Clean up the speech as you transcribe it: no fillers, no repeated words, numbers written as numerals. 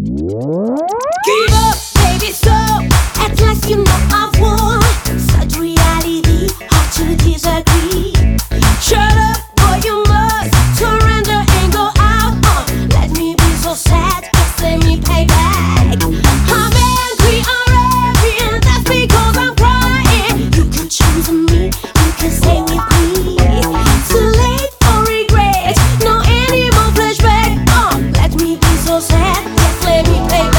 Give up, baby, so at last you know I've won. Such reality, hard to disagree. Shut up, boy, you must surrender and go out. Let me be so sad, just let me pay back. I'm angry already, and that's because I'm crying. You can choose me, you can stay with me. Too late for regret, no any more flashback. Let me be so sad, just let me pay back.